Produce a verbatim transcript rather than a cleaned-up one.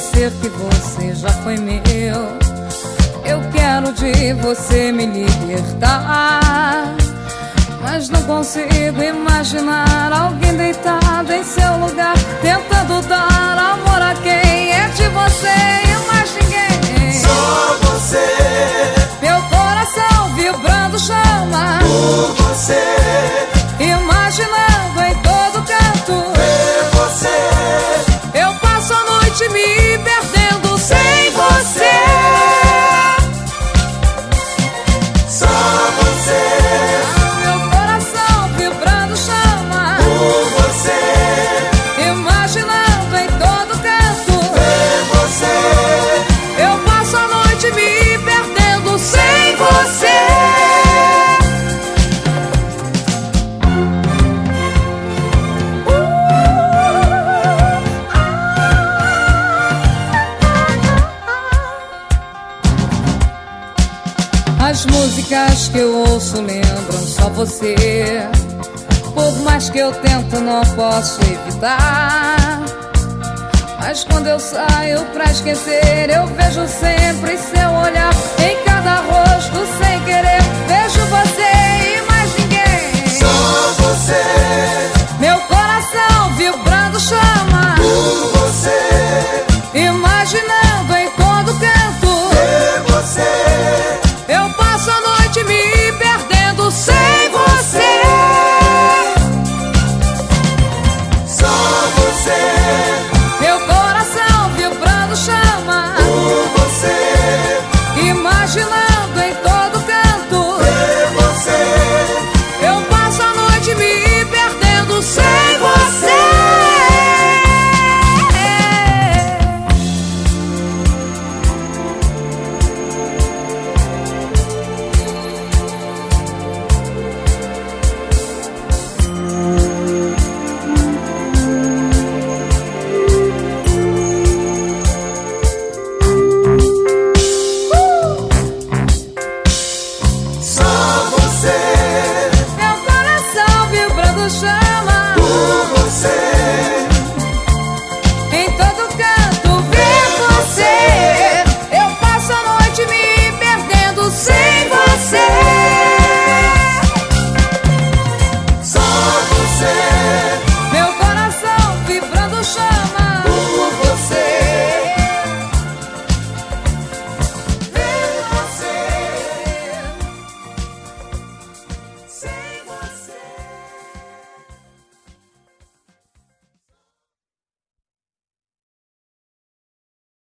esquecer que você já foi meu. Eu quero de você me libertar, mas não consigo imaginar alguém deitado em seu lugar, tentando dar amor a quem é de você e mais ninguém. Só você. Meu coração vibrando chama por você, imaginando em todo canto ver você. Eu passo a noite me perdendo sem você. Só você. Meu coração vibrando chama por você, imaginando em todo canto ver você. Eu passo a noite me perdendo sem você. As músicas que eu ouço lembram só você. Por mais que eu tento, não posso evitar. Mas quando eu saio pra esquecer, eu vejo sempre seu olhar em cada rosto sem querer.